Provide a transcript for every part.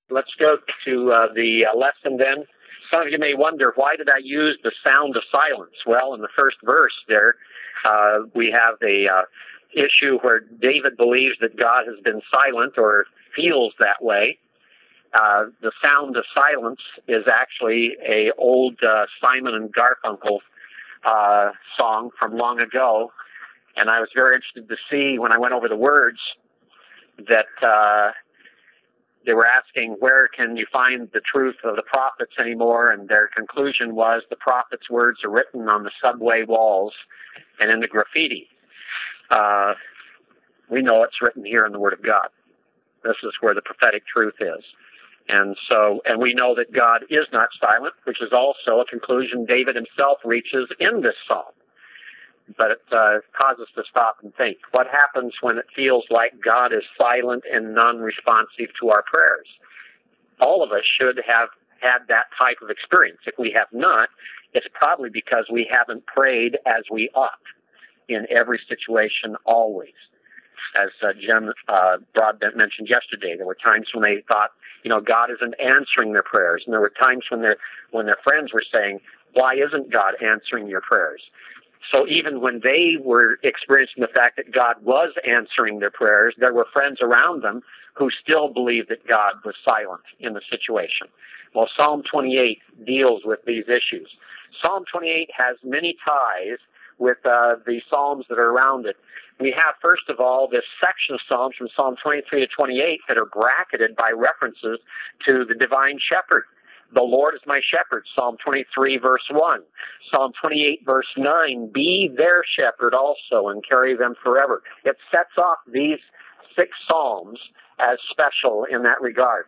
Let's go to the lesson then. Some of you may wonder, why did I use the sound of silence? Well, in the first verse there, we have the issue where David believes that God has been silent or feels that way. The sound of silence is actually a old Simon and Garfunkel song from long ago, and I was very interested to see when I went over the words that they were asking, where can you find the truth of the prophets anymore? And their conclusion was the prophets' words are written on the subway walls and in the graffiti. We know it's written here in the Word of God. This is where the prophetic truth is. And we know that God is not silent, which is also a conclusion David himself reaches in this psalm. But it causes us to stop and think. What happens when it feels like God is silent and non-responsive to our prayers? All of us should have had that type of experience. If we have not, it's probably because we haven't prayed as we ought in every situation always. As Jim Broadbent mentioned yesterday, there were times when they thought, God isn't answering their prayers. And there were times when their friends were saying, why isn't God answering your prayers? So even when they were experiencing the fact that God was answering their prayers, there were friends around them who still believed that God was silent in the situation. Well, Psalm 28 deals with these issues. Psalm 28 has many ties with the Psalms that are around it. We have, first of all, this section of Psalms from Psalm 23 to 28 that are bracketed by references to the divine shepherd. The Lord is my shepherd, Psalm 23, verse 1. Psalm 28, verse 9, be their shepherd also and carry them forever. It sets off these 6 psalms as special in that regard.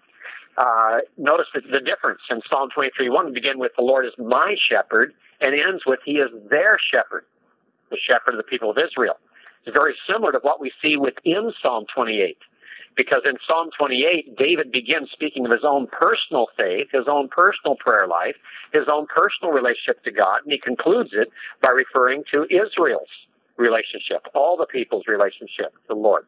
Notice the difference. In Psalm 23:1, we begin with the Lord is my shepherd and ends with he is their shepherd, the shepherd of the people of Israel. It's very similar to what we see within Psalm 28. Because in Psalm 28, David begins speaking of his own personal faith, his own personal prayer life, his own personal relationship to God, and he concludes it by referring to Israel's relationship, all the people's relationship to the Lord.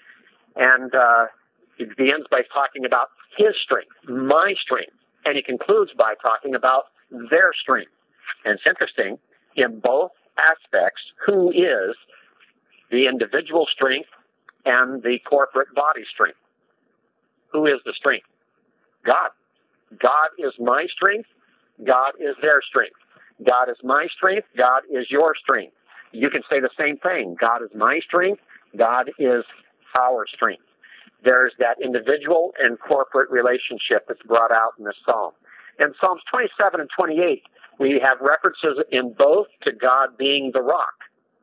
And he begins by talking about his strength, my strength, and he concludes by talking about their strength. And it's interesting, in both aspects, who is the individual strength and the corporate body strength? Who is the strength? God. God is my strength. God is their strength. God is my strength. God is your strength. You can say the same thing. God is my strength. God is our strength. There's that individual and corporate relationship that's brought out in this psalm. In Psalms 27 and 28, we have references in both to God being the rock.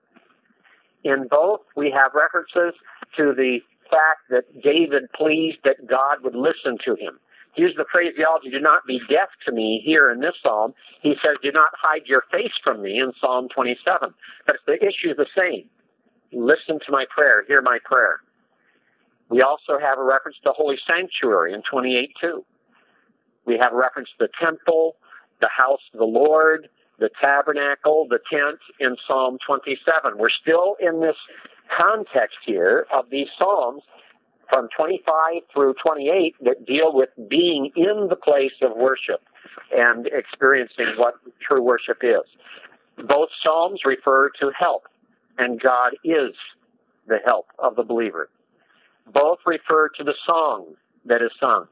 In both, we have references to the fact that David pleased that God would listen to him. He used the phraseology, do not be deaf to me, here in this psalm. He says, do not hide your face from me in Psalm 27. But the issue is the same. Listen to my prayer, hear my prayer. We also have a reference to the holy sanctuary in 28:2. We have a reference to the temple, the house of the Lord, the tabernacle, the tent in Psalm 27. We're still in this context here of these Psalms from 25 through 28 that deal with being in the place of worship and experiencing what true worship is. Both Psalms refer to help, and God is the help of the believer. Both refer to the song that is sung.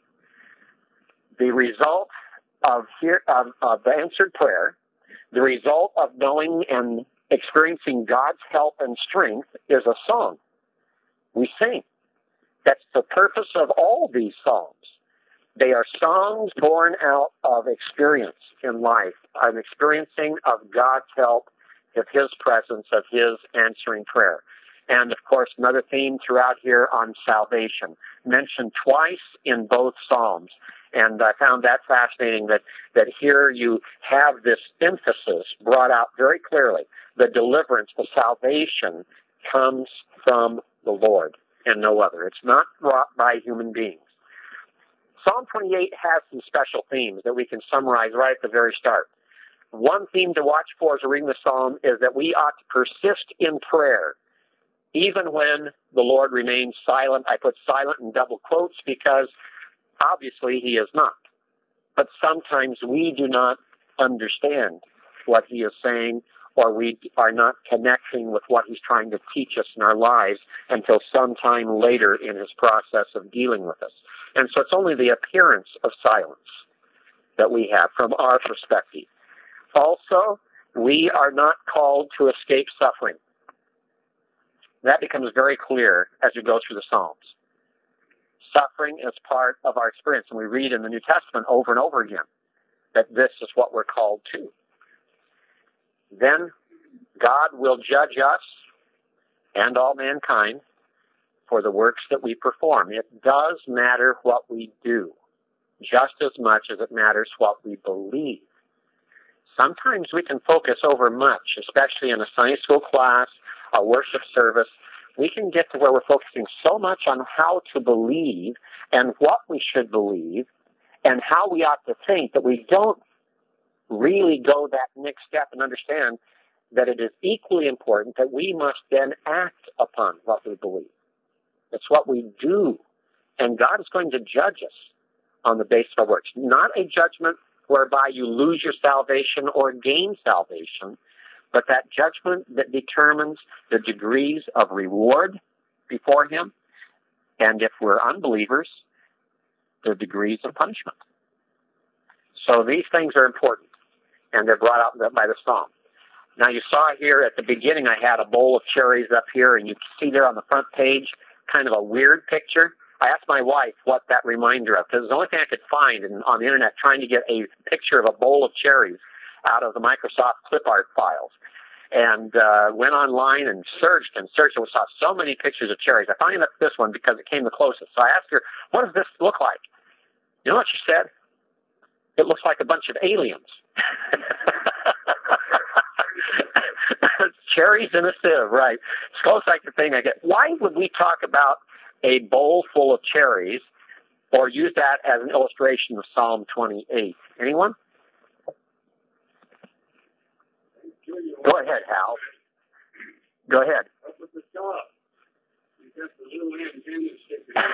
The result of answered prayer, the result of knowing and experiencing God's help and strength is a song. We sing. That's the purpose of all these psalms. They are songs born out of experience in life, an experiencing of God's help, of his presence, of his answering prayer. And, of course, another theme throughout here on salvation, mentioned twice in both psalms. And I found that fascinating that here you have this emphasis brought out very clearly. The deliverance, the salvation comes from the Lord and no other. It's not wrought by human beings. Psalm 28 has some special themes that we can summarize right at the very start. One theme to watch for as we're reading the psalm is that we ought to persist in prayer, even when the Lord remains silent. I put silent in double quotes because Obviously, he is not. But sometimes we do not understand what he is saying, or we are not connecting with what he's trying to teach us in our lives until sometime later in his process of dealing with us. And so it's only the appearance of silence that we have from our perspective. Also, we are not called to escape suffering. That becomes very clear as we go through the Psalms. Suffering is part of our experience, and we read in the New Testament over and over again that this is what we're called to. Then God will judge us and all mankind for the works that we perform. It does matter what we do, just as much as it matters what we believe. Sometimes we can focus over much, especially in a Sunday school class, a worship service. We can get to where we're focusing so much on how to believe and what we should believe and how we ought to think that we don't really go that next step and understand that it is equally important that we must then act upon what we believe. It's what we do. And God is going to judge us on the basis of our works. Not a judgment whereby you lose your salvation or gain salvation, but that judgment that determines the degrees of reward before him, and if we're unbelievers, the degrees of punishment. So these things are important, and they're brought out by the Psalm. Now you saw here at the beginning I had a bowl of cherries up here, and you can see there on the front page kind of a weird picture. I asked my wife what that reminder of, because it's the only thing I could find on the internet trying to get a picture of a bowl of cherries out of the Microsoft clip art files. And went online and searched and saw so many pictures of cherries. I finally got this one because it came the closest. So I asked her, what does this look like? You know what she said? It looks like a bunch of aliens. Cherries in a sieve, right. It's close like the thing I get. Why would we talk about a bowl full of cherries or use that as an illustration of Psalm 28? Anyone? Go ahead, Hal. Go ahead. Up with the top. You got the little antenna sticking out.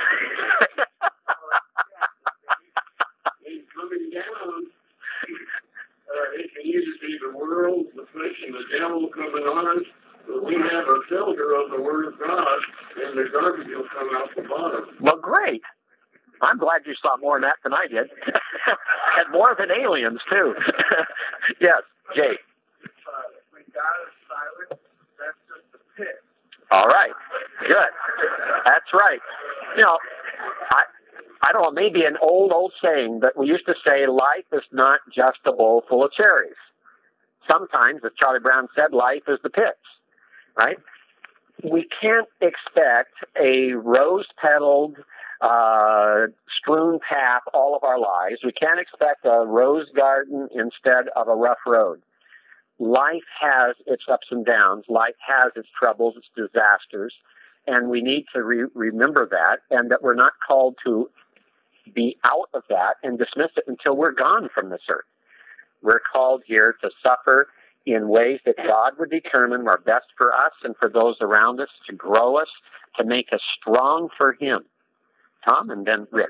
And coming down, it can either be the world, the flesh, and the devil coming on us, but we have a filter of the Word of God, and the garbage will come out the bottom. Well, great. I'm glad you saw more of that than I did. And more than aliens, too. Yes, Jay. When God is silent, that's just the pit. All right. Good. That's right. You know, I don't know, maybe an old saying, but we used to say life is not just a bowl full of cherries. Sometimes, as Charlie Brown said, life is the pits, right? We can't expect a rose-petaled, strewn path all of our lives. We can't expect a rose garden instead of a rough road. Life has its ups and downs. Life has its troubles, its disasters, and we need to remember that, and that we're not called to be out of that and dismiss it until we're gone from this earth. We're called here to suffer in ways that God would determine are best for us and for those around us, to grow us, to make us strong for Him. Tom, and then Rich.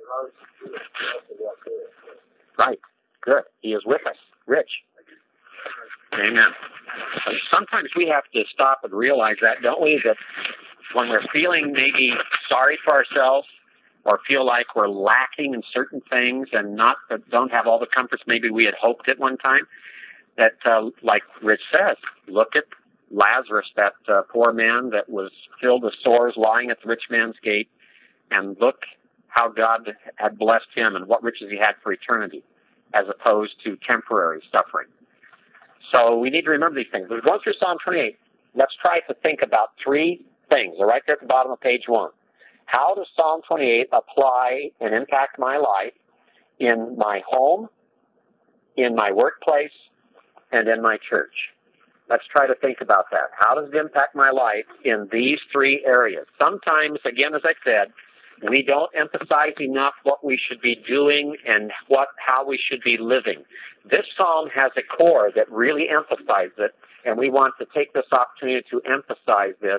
Right. Good. He is with us. Rich. Amen. Sometimes we have to stop and realize that, don't we? That when we're feeling maybe sorry for ourselves or feel like we're lacking in certain things and don't have all the comforts maybe we had hoped at one time, that, like Rich says, look at Lazarus, that poor man that was filled with sores lying at the rich man's gate, and look how God had blessed him and what riches he had for eternity as opposed to temporary suffering. So we need to remember these things. We're going through Psalm 28. Let's try to think about three things. They're right there at the bottom of page 1. How does Psalm 28 apply and impact my life in my home, in my workplace, and in my church? Let's try to think about that. How does it impact my life in these three areas? Sometimes, again, as I said, we don't emphasize enough what we should be doing and how we should be living. This psalm has a core that really emphasizes it, and we want to take this opportunity to emphasize this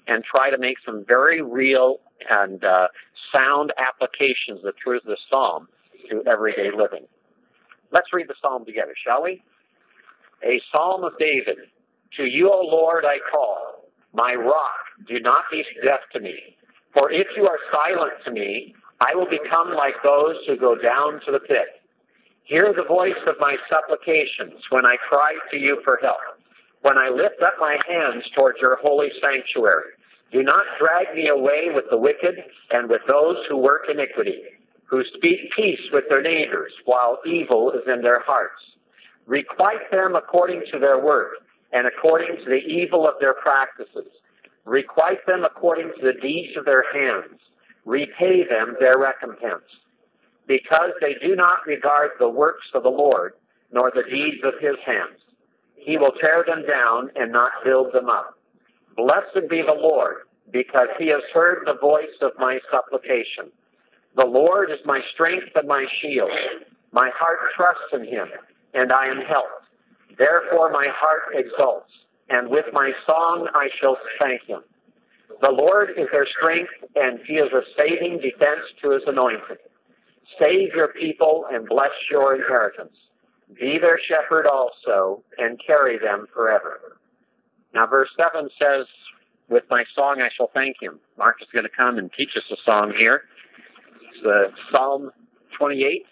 and try to make some very real and sound applications of the truth of the psalm to everyday living. Let's read the psalm together, shall we? A psalm of David. To you, O Lord, I call, my rock, do not be deaf to me. For if you are silent to me, I will become like those who go down to the pit. Hear the voice of my supplications when I cry to you for help, when I lift up my hands towards your holy sanctuary. Do not drag me away with the wicked and with those who work iniquity, who speak peace with their neighbors while evil is in their hearts. Requite them according to their work and according to the evil of their practices. Requite them according to the deeds of their hands. Repay them their recompense. Because they do not regard the works of the Lord, nor the deeds of his hands. He will tear them down and not build them up. Blessed be the Lord, because he has heard the voice of my supplication. The Lord is my strength and my shield. My heart trusts in him, and I am helped. Therefore my heart exults, and with my song I shall thank him. The Lord is their strength, and he is a saving defense to his anointed. Save your people and bless your inheritance. Be their shepherd also, and carry them forever. Now verse 7 says, with my song I shall thank him. Mark is going to come and teach us a song here. It's Psalm 28.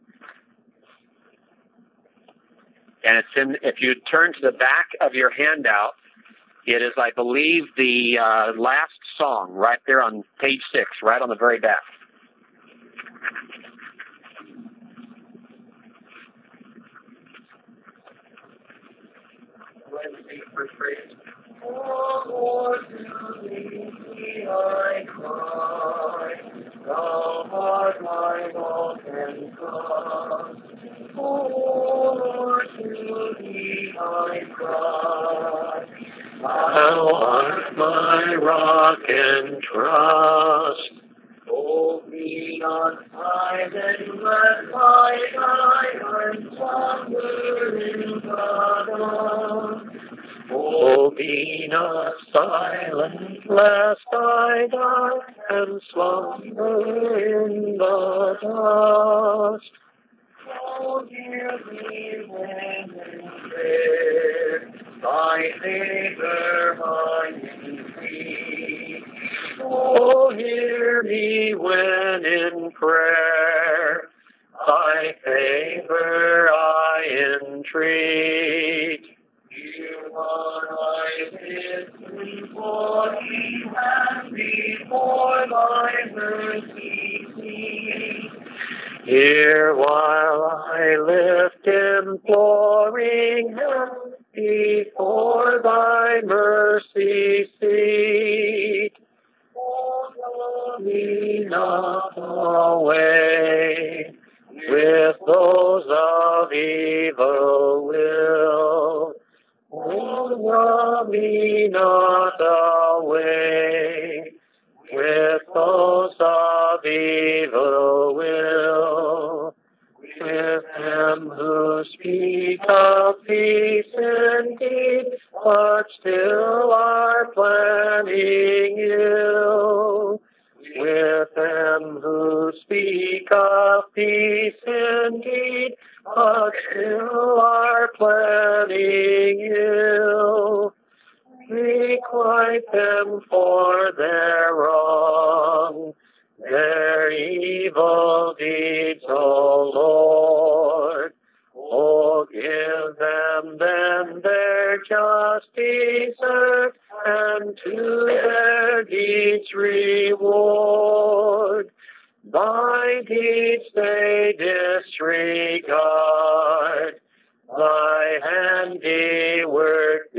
And it's in, if you turn to the back of your handout, it is, I believe, the last song right there on page 6, right on the very back. Oh Lord, to thee I cry, thou art my rock and trust. Oh Lord, to thee I cry, thou art my rock and trust. Oh, be not silent, lest I die and slumber in the dark. Oh, be not silent, lest I die and slumber in the dust. Oh, hear me when in prayer, thy favor I entreat. Oh, hear me when in prayer, thy favor I entreat. Hear what I listen for thee, and before thy mercy seek. Hear while I lift imploring hand before thy mercy seat. Oh, draw me not away with those of evil will. Oh, draw me not away with those of evil will. With them who speak of peace indeed, but still are planning ill. With them who speak of peace indeed, but still are planning ill. Requite them for their wrong, their evil deeds, O Lord. Oh, give them then their just desert, and to their deeds reward. Thy deeds they disregard, thy handiwork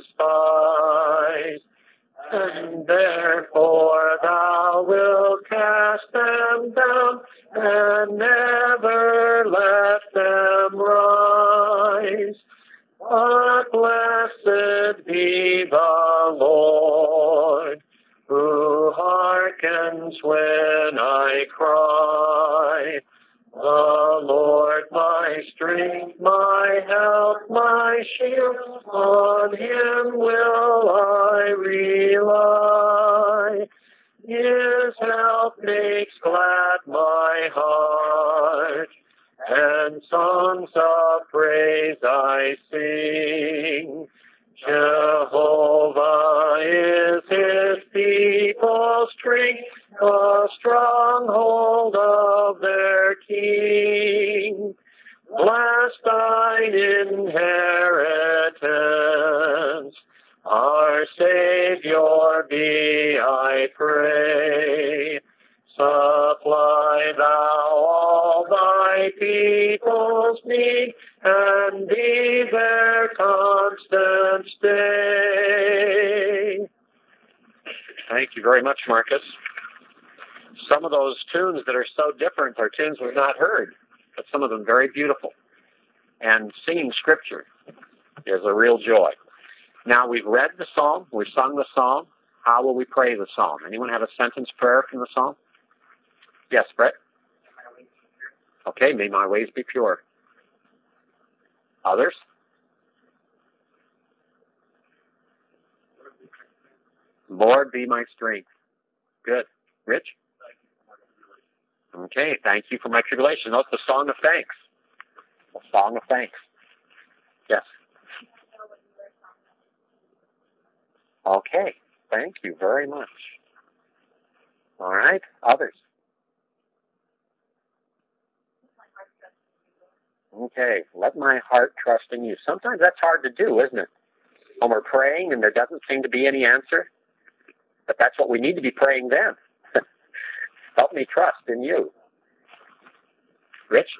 despise, and therefore thou wilt cast them down and never let them rise. But blessed be the Lord, who hearkens when I cry. The Lord my strength, my help, my shield, on him will I rely. heart, and songs of praise I sing. Jehovah is his people's strength, the stronghold of their King. Bless thine inheritance, our Savior be, I pray. Supply thou all thy people's need, and be their constant stay. Thank you very much, Marcus. Some of those tunes that are so different are tunes we've not heard, but some of them very beautiful. And singing Scripture is a real joy. Now, we've read the psalm, we've sung the psalm. How will we pray the psalm? Anyone have a sentence prayer from the psalm? Yes, Brett? Okay, may my ways be pure. Others? Lord, be my strength. Good. Rich? Okay, thank you for my tribulation. Note the song of thanks. A song of thanks. Yes. Okay, thank you very much. All right, others? Okay, let my heart trust in you. Sometimes that's hard to do, isn't it? When we're praying and there doesn't seem to be any answer. But that's what we need to be praying then. Help me trust in you. Rich?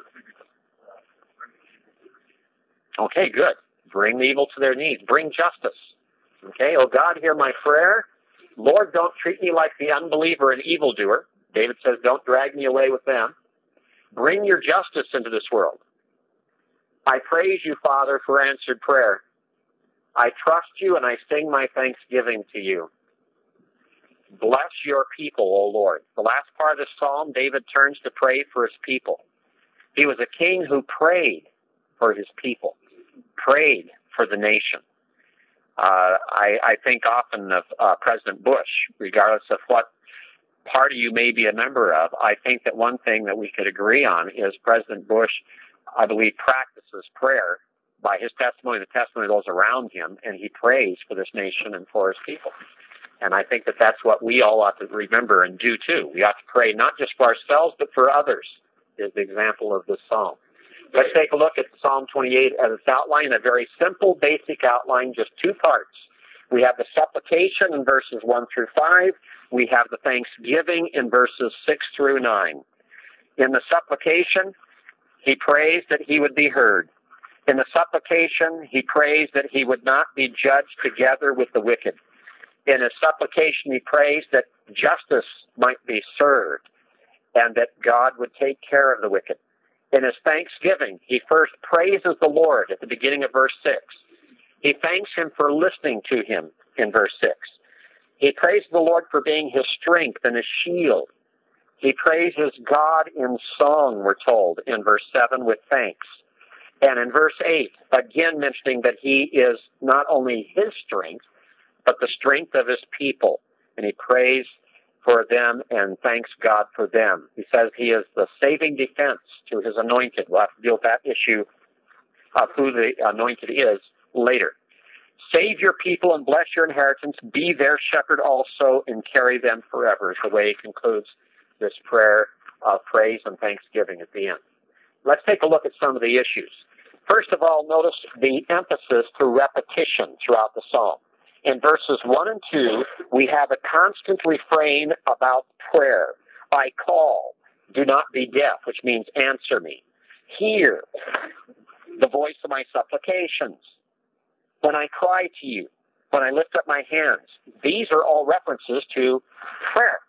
Okay, good. Bring the evil to their knees. Bring justice. Okay, oh God, hear my prayer. Lord, don't treat me like the unbeliever and evildoer. David says, don't drag me away with them. Bring your justice into this world. I praise you, Father, for answered prayer. I trust you and I sing my thanksgiving to you. Bless your people, O Lord. The last part of the psalm, David turns to pray for his people. He was a king who prayed for his people, prayed for the nation. I think often of President Bush, regardless of what party you may be a member of. I think that one thing that we could agree on is President Bush, I believe, practices prayer by his testimony, the testimony of those around him, and he prays for this nation and for his people. And I think that that's what we all ought to remember and do too. We ought to pray not just for ourselves, but for others, is the example of this psalm. Let's take a look at Psalm 28 as its outline, a very simple, basic outline, just two parts. We have the supplication in verses 1 through 5. We have the thanksgiving in verses 6 through 9. In the supplication, he prays that he would be heard. In the supplication, he prays that he would not be judged together with the wicked. In his supplication, he prays that justice might be served and that God would take care of the wicked. In his thanksgiving, he first praises the Lord at the beginning of verse 6. He thanks him for listening to him in verse 6. He praises the Lord for being his strength and his shield. He praises God in song, we're told, in verse 7 with thanks. And in verse 8, again mentioning that he is not only his strength, but the strength of his people. And he prays for them and thanks God for them. He says he is the saving defense to his anointed. We'll have to deal with that issue of who the anointed is later. Save your people and bless your inheritance. Be their shepherd also and carry them forever, is the way he concludes this prayer of praise and thanksgiving at the end. Let's take a look at some of the issues. First of all, notice the emphasis through repetition throughout the psalm. In verses 1 and 2, we have a constant refrain about prayer. I call, do not be deaf, which means answer me. Hear the voice of my supplications. When I cry to you, when I lift up my hands, these are all references to prayer.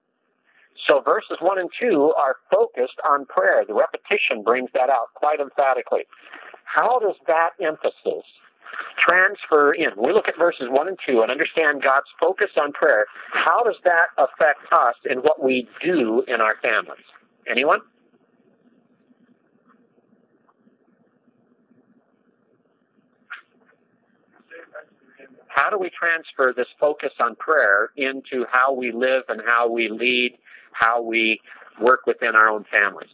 So verses 1 and 2 are focused on prayer. The repetition brings that out quite emphatically. How does that emphasis transfer in? We look at verses 1 and 2 and understand God's focus on prayer. How does that affect us in what we do in our families? Anyone? How do we transfer this focus on prayer into how we live and how we lead, how we work within our own families?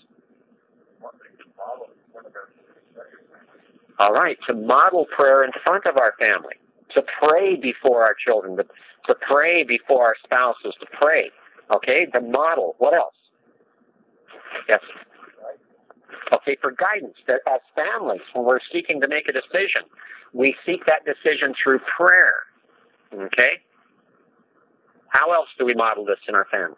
All right, to model prayer in front of our family, to pray before our children, to pray before our spouses, to pray. Okay, the model. What else? Yes. Okay, for guidance, that as families, when we're seeking to make a decision, we seek that decision through prayer. Okay? How else do we model this in our families?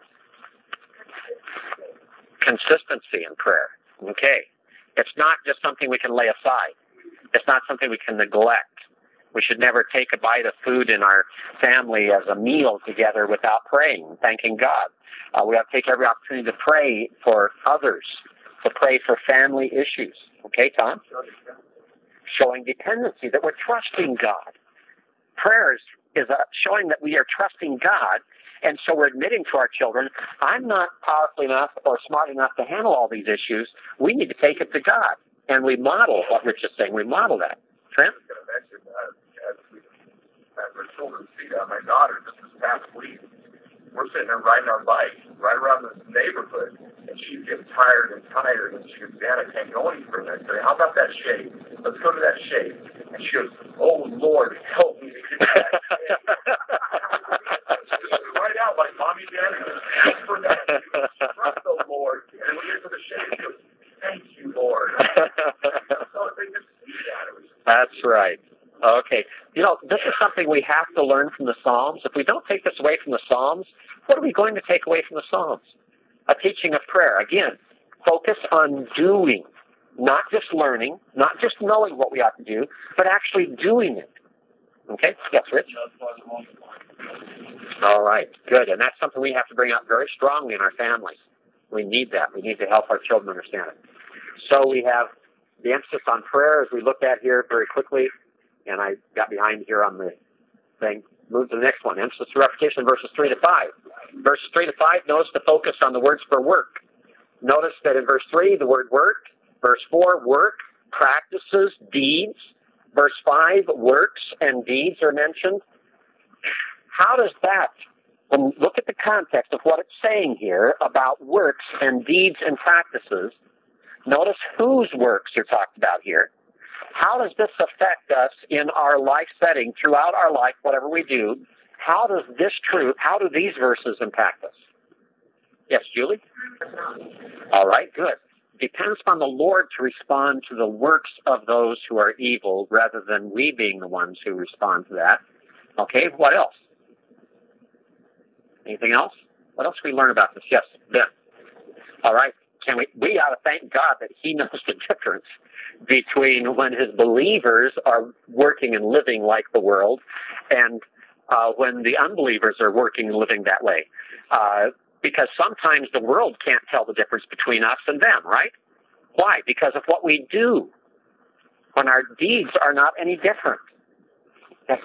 Consistency in prayer. Okay. It's not just something we can lay aside. It's not something we can neglect. We should never take a bite of food in our family as a meal together without praying, thanking God. We have to take every opportunity to pray for others, to pray for family issues. Okay, Tom? Showing dependency, that we're trusting God. Prayers is showing that we are trusting God, and so we're admitting to our children, I'm not powerful enough or smart enough to handle all these issues. We need to take it to God. And we model what Rich is saying. We model that. Trent? As our children see that, my daughter, just this past week, we're sitting there riding our bike right around this neighborhood, and she's getting tired, and she goes, Dad, I can't go any further. I said, how about that shade? Let's go to that shade. And she goes, oh, Lord, help me to get to that shade. Right out like Mommy, Daddy, just for that. Trust the Lord. And then we get to the shade, she goes, thank you, Lord. So they just see that. That's right. Okay. You know, this is something we have to learn from the Psalms. If we don't take this away from the Psalms, what are we going to take away from the Psalms? A teaching of prayer. Again, focus on doing, not just learning, not just knowing what we ought to do, but actually doing it. Okay? Yes, Rich? All right. Good. And that's something we have to bring up very strongly in our families. We need that. We need to help our children understand it. So we have the emphasis on prayer, as we looked at here very quickly. And I got behind here on the thing. Move to the next one. Emphasis to repetition, verses 3 to 5. Verses 3 to 5, notice the focus on the words for work. Notice that in verse 3, the word work. Verse 4, work, practices, deeds. Verse 5, works and deeds are mentioned. How does that, and look at the context of what it's saying here about works and deeds and practices. Notice whose works are talked about here. How does this affect us in our life setting throughout our life, whatever we do? How does this truth, how do these verses impact us? Yes, Julie? All right, good. Depends upon the Lord to respond to the works of those who are evil rather than we being the ones who respond to that. Okay, what else? Anything else? What else can we learn about this? Yes, Ben. All right. We ought to thank God that He knows the difference between when His believers are working and living like the world and when the unbelievers are working and living that way. Because sometimes the world can't tell the difference between us and them, right? Why? Because of what we do, when our deeds are not any different. Yes.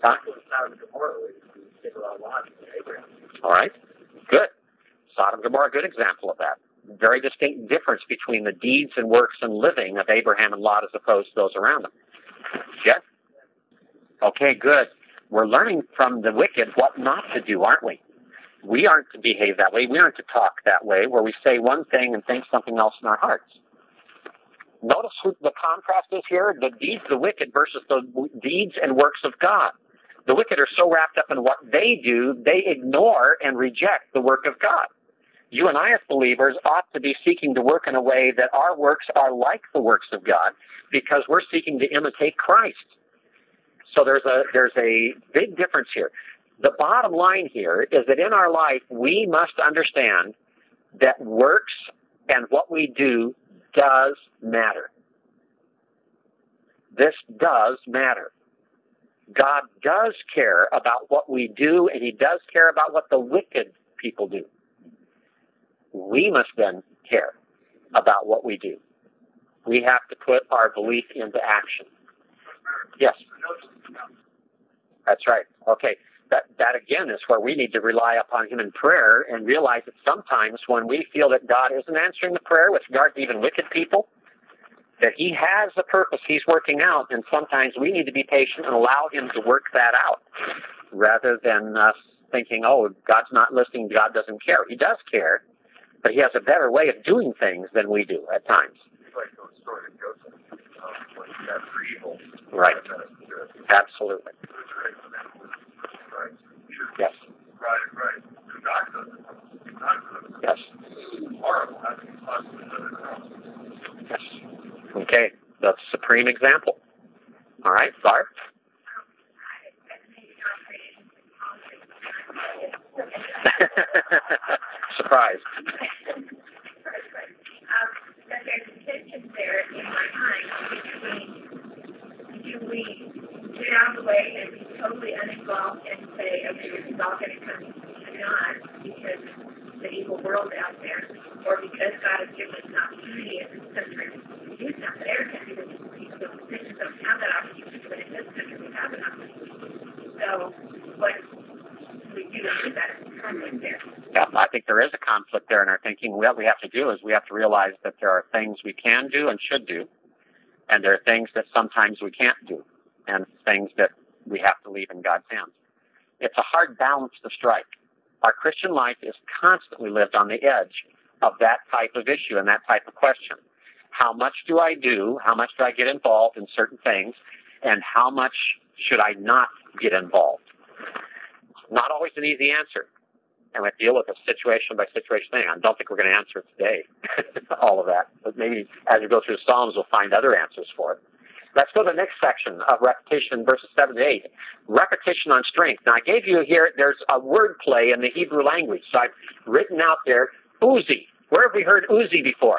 All right. Good. Sodom and Gomorrah, a good example of that. Very distinct difference between the deeds and works and living of Abraham and Lot as opposed to those around them. Yes? Okay, good. We're learning from the wicked what not to do, aren't we? We aren't to behave that way. We aren't to talk that way, where we say one thing and think something else in our hearts. Notice who the contrast is here, the deeds of the wicked versus the deeds and works of God. The wicked are so wrapped up in what they do, they ignore and reject the work of God. You and I as believers ought to be seeking to work in a way that our works are like the works of God because we're seeking to imitate Christ. So there's a big difference here. The bottom line here is that in our life we must understand that works and what we do does matter. This does matter. God does care about what we do, and He does care about what the wicked people do. We must then care about what we do. We have to put our belief into action. Yes. That's right. Okay. That again is where we need to rely upon Him in prayer and realize that sometimes when we feel that God isn't answering the prayer with regard to even wicked people, that He has a purpose He's working out, and sometimes we need to be patient and allow Him to work that out rather than us thinking, oh, God's not listening, God doesn't care. He does care. But he has a better way of doing things than we do at times. It's like the story of Joseph, when he got for evil. Right. Absolutely. Yes. Right. Yes. Horrible. Yes. Okay. That's a supreme example. All right, Barb? Surprised. But there's a tension there in my mind between, do we get out of the way and be totally uninvolved and say, okay, this is all going to come to God because the evil world out there, or because God has given us an opportunity in this country to do something. Every country that these decisions don't have that opportunity, but in this country we have an opportunity. So what we do with that conflict there. Yeah, I think there is a conflict there in our thinking. What we have to do is we have to realize that there are things we can do and should do, and there are things that sometimes we can't do, and things that we have to leave in God's hands. It's a hard balance to strike. Our Christian life is constantly lived on the edge of that type of issue and that type of question. How much do I do? How much do I get involved in certain things? And how much should I not get involved? Not always an easy answer. And we deal with a situation by situation thing. I don't think we're going to answer it today, all of that. But maybe as we go through the Psalms, we'll find other answers for it. Let's go to the next section of repetition, verses 7 to 8. Repetition on strength. Now, I gave you here, there's a word play in the Hebrew language. So I've written out there, Uzi. Where have we heard Uzi before?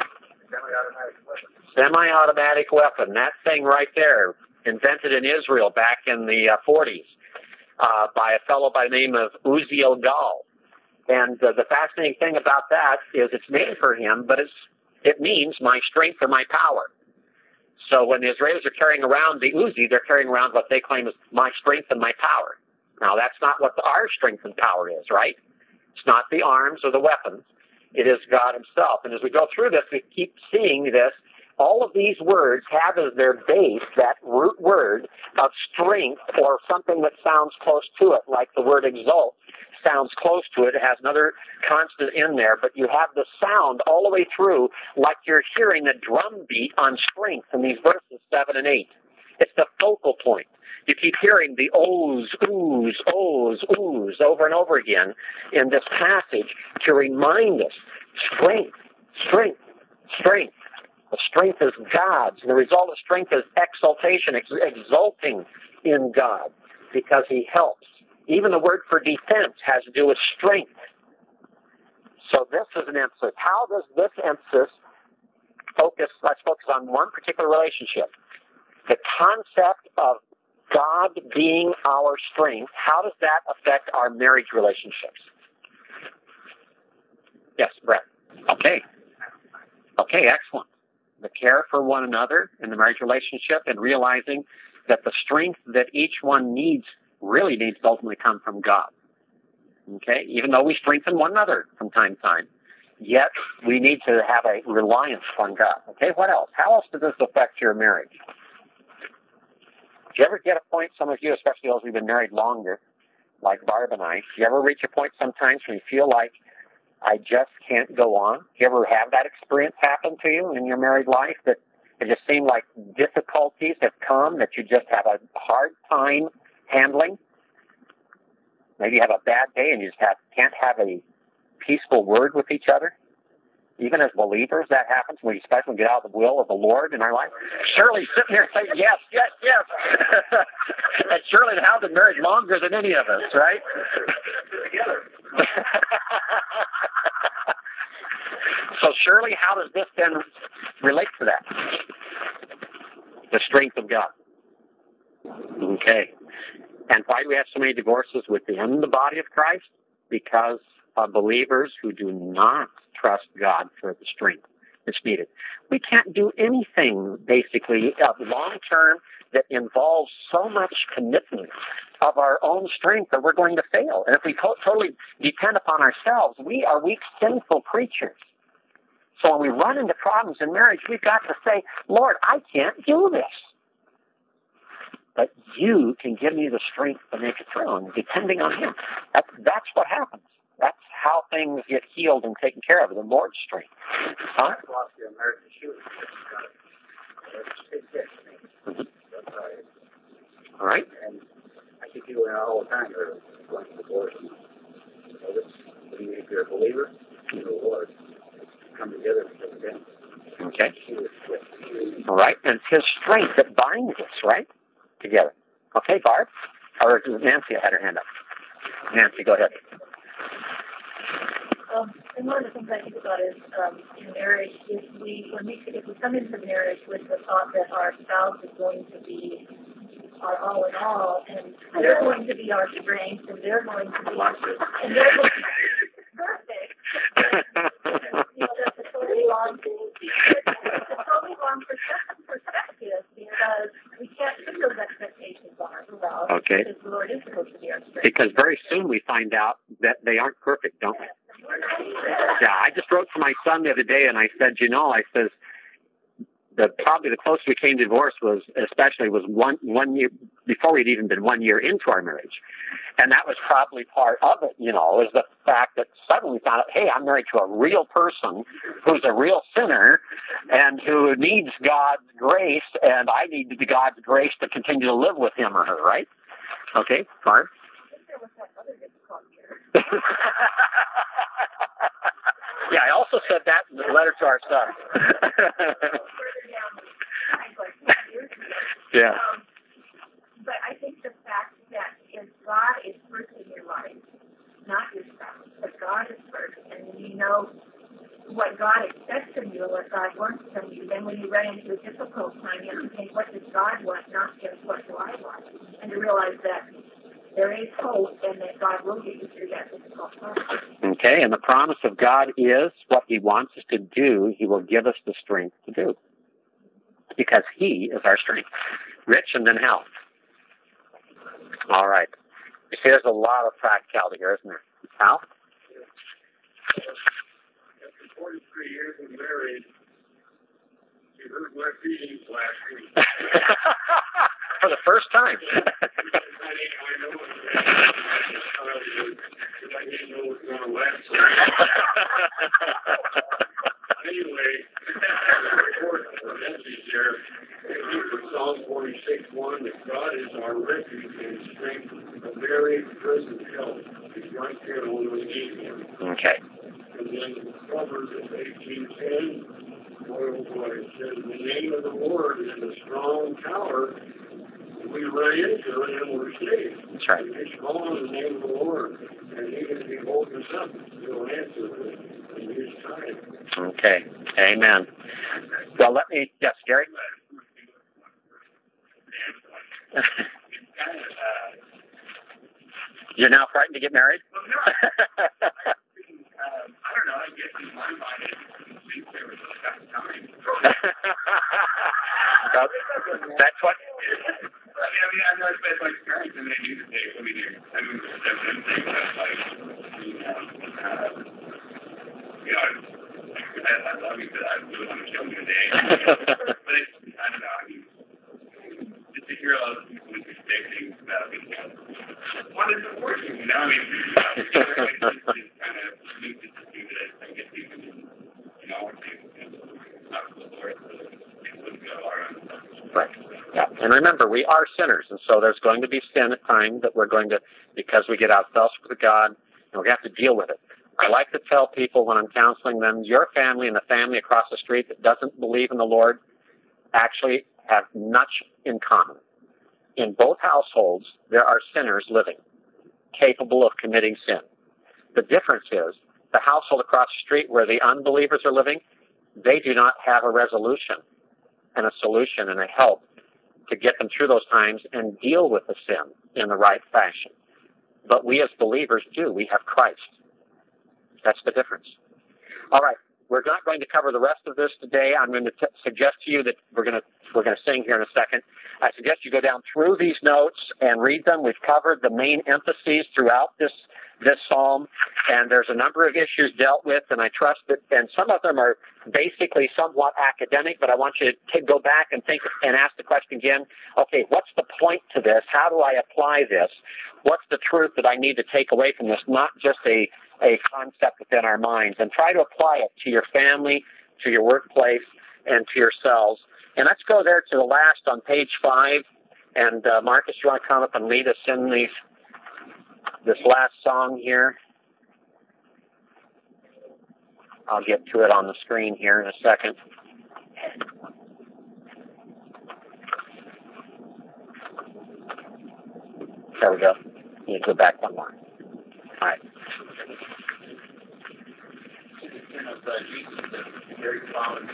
Semi-automatic weapon. That thing right there, invented in Israel back in the 40s by a fellow by the name of Uzi El-Gal. And the fascinating thing about that is it's named for him, but it means my strength or my power. So when the Israelis are carrying around the Uzi, they're carrying around what they claim is my strength and my power. Now, that's not what our strength and power is, right? It's not the arms or the weapons. It is God himself. And as we go through this, we keep seeing this. All of these words have as their base that root word of strength or something that sounds close to it, like the word exalt sounds close to it. It has another consonant in there, but you have the sound all the way through like you're hearing a drum beat on strength in these verses 7 and 8. It's the focal point. You keep hearing the ohs, oohs, ohs, oohs over and over again in this passage to remind us strength, strength, strength. The strength is God's. And the result of strength is exaltation, exulting in God because he helps. Even the word for defense has to do with strength. So this is an emphasis. How does this emphasis focus? Let's focus on one particular relationship. The concept of God being our strength, how does that affect our marriage relationships? Yes, Brett. Okay, excellent. The care for one another in the marriage relationship and realizing that the strength that each one really needs to ultimately come from God. Okay? Even though we strengthen one another from time to time, yet we need to have a reliance on God. Okay, what else? How else does this affect your marriage? Do you ever get a point, some of you, especially those who've been married longer, like Barb and I, do you ever reach a point sometimes when you feel like I just can't go on? Do you ever have that experience happen to you in your married life, that it just seemed like difficulties have come that you just have a hard time handling? Maybe you have a bad day and you just can't have a peaceful word with each other. Even as believers, that happens. We especially get out of the will of the Lord in our life. Shirley's sitting there saying, yes, yes, yes. And Shirley and Hal have been married longer than any of us, right? So Shirley, how does this then relate to that? The strength of God. Okay. And why do we have so many divorces within the body of Christ? Because of believers who do not trust God for the strength that's needed. We can't do anything, basically, long-term that involves so much commitment of our own strength that we're going to fail. And if we totally depend upon ourselves, we are weak, sinful creatures. So when we run into problems in marriage, we've got to say, Lord, I can't do this. But you can give me the strength to make it through, and depending on him. That's what happens. That's how things get healed and taken care of, the Lord's strength. Huh? Mm-hmm. All right. And I see people all the time that are going to divorce. If you're a believer, you're the Lord. Come together because of them. Okay. All right. And it's His strength that binds us, right? Together. Okay, Barb? Or Nancy had her hand up. Nancy, go ahead. And one of the things I think about is in marriage, if we come into marriage with the thought that our spouse is going to be our all in all, and they're going to be our strength, and they're going to be perfect. That's a totally wrong perspective, because we can't put those expectations on ourselves. Okay. Because the Lord is supposed to be our strength. Because very soon we find out that they aren't perfect, don't we? Yeah, I just wrote to my son the other day, and I said, probably the closest we came to divorce was one year before we'd even been 1 year into our marriage. And that was probably part of it, is the fact that suddenly we found out, hey, I'm married to a real person who's a real sinner and who needs God's grace, and I need God's grace to continue to live with him or her, right? Okay, Barb? Yeah, I also said that in the letter to our son. Yeah. But I think the fact that if God is first in your life, not your spouse, but God is first, and you know what God expects from you and what God wants from you, then when you run into a difficult time, you have to think, what does God want, not just what do I want? And to realize that there is hope and that God will get you through that difficult time. Okay, and the promise of God is what He wants us to do, He will give us the strength to do. Because He is our strength. Rich and then Hal. All right. You see, there's a lot of practicality here, isn't there? Hal? After 43 years of marriage, she hurt my feelings last week. For the first time. I know I didn't know it was going to last. Anyway, the message there, from Psalm 46:1, that God is our refuge and strength, a very present help. He's right there when we need Him. Okay. And then Proverbs 18:10, boy, it says, the name of the Lord is a strong tower. We run into it and we're safe. That's right. Just call on the name of the Lord, and even if He holds us up, He'll answer it in His time. Okay. Amen. Well, yes, Gary? You're now frightened to get married? I don't know. I guess in my mind, it seems there was a time. That's what... I mean, I know it's been like parents, and they do the same. I mean, there's them things that, like, I love you, but I really want to kill you today. But it's, I don't know. I mean, just to hear all those people with these big things about me, what is the portion, I mean, it's kind of neat to see that I get people, not the Lord, so it wouldn't go around. Right. Yeah. And remember, we are sinners, and so there's going to be sin at times that we're going to, because we get out of fellowship with God, and we have to deal with it. I like to tell people when I'm counseling them, your family and the family across the street that doesn't believe in the Lord actually have much in common. In both households, there are sinners living, capable of committing sin. The difference is, the household across the street where the unbelievers are living, they do not have a resolution and a solution and a help to get them through those times and deal with the sin in the right fashion. But we as believers do. We have Christ. That's the difference. All right. We're not going to cover the rest of this today. I'm going to suggest to you that we're going to sing here in a second. I suggest you go down through these notes and read them. We've covered the main emphases throughout this psalm, and there's a number of issues dealt with, and I trust that, and some of them are basically somewhat academic, but I want you to go back and think and ask the question again, okay, what's the point to this? How do I apply this? What's the truth that I need to take away from this? Not just a a concept within our minds and try to apply it to your family, to your workplace, and to yourselves. And let's go there to the last on page 5. And Marcus, you want to come up and lead us in this last song here? I'll get to it on the screen here in a second. There we go. You go back one more. All right. Very common.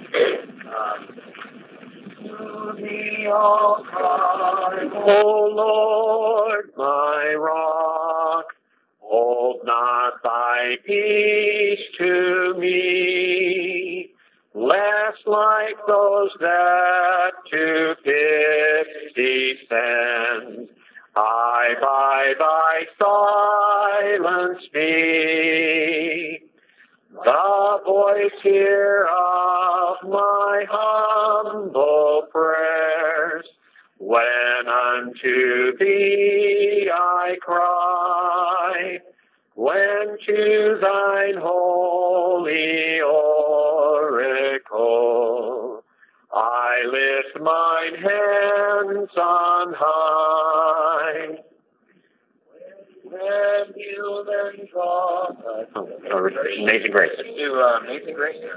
To thee I'll cry, O Lord, my rock, hold not thy peace to me, lest like those that to pity send, I by thy silence be. The voice here of my humble prayers, when unto thee I cry, when to thine holy oracle I lift mine hands on high. When you then draw... Amazing Grace. Let's do Amazing Grace here.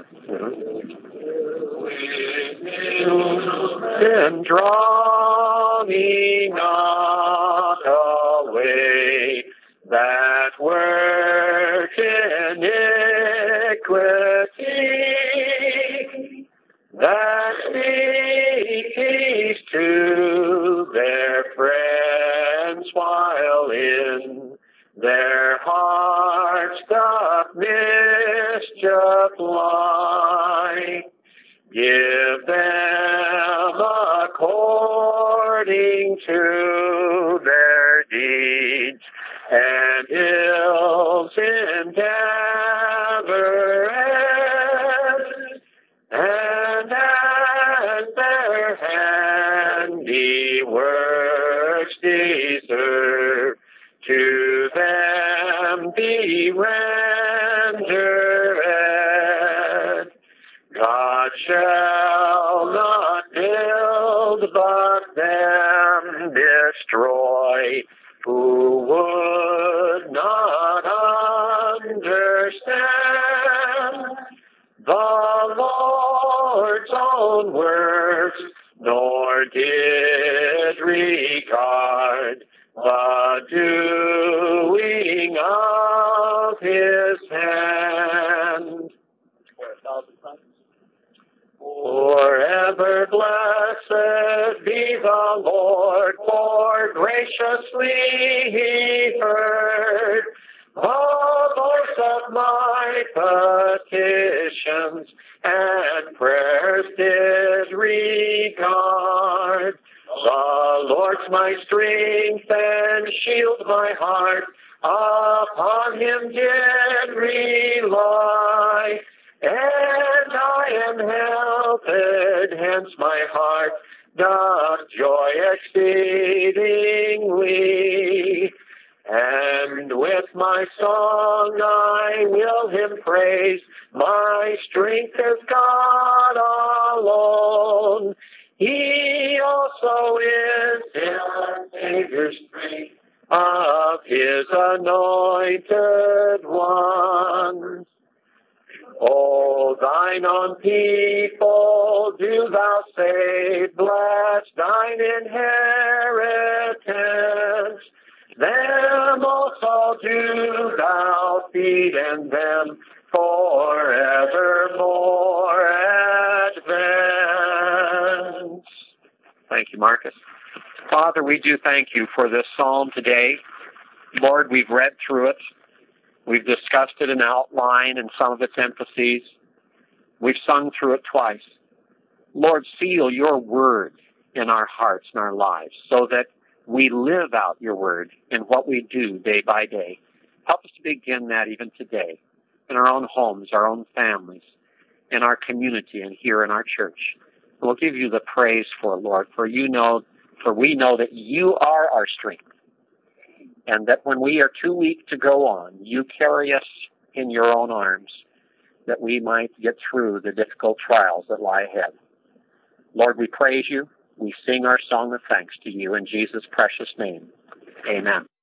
Then draw me not away, that work iniquity, that speak peace to their friends, while in their hearts doth mischief lie. Give them according to their deeds and ills endeavor, and as their handiworks deserve, to them be rendered. God shall not build, but them destroy, who would not understand the Lord's own works, nor did regard the doing of his hand. Forever blessed be the Lord, for graciously he heard the voice of my petitions, and prayers did regard. The Lord's my strength and shield my heart, upon him did rely. And I am helped, hence my heart doth joy exceedingly. And with my song I will him praise, my strength is God alone. He also is the Savior's strength of his anointed ones. O thine own people do thou save, bless thine inheritance. Them also do thou feed, and them forevermore advance. Thank you, Marcus. Father, we do thank you for this psalm today. Lord, we've read through it. We've discussed it in outline and some of its emphases. We've sung through it twice. Lord, seal your word in our hearts and our lives so that we live out your word in what we do day by day. Help us to begin that even today in our own homes, our own families, in our community, and here in our church. We'll give you the praise for, Lord, for we know that you are our strength. and that when we are too weak to go on, you carry us in your own arms, that we might get through the difficult trials that lie ahead. Lord, we praise you. We sing our song of thanks to you in Jesus' precious name. Amen.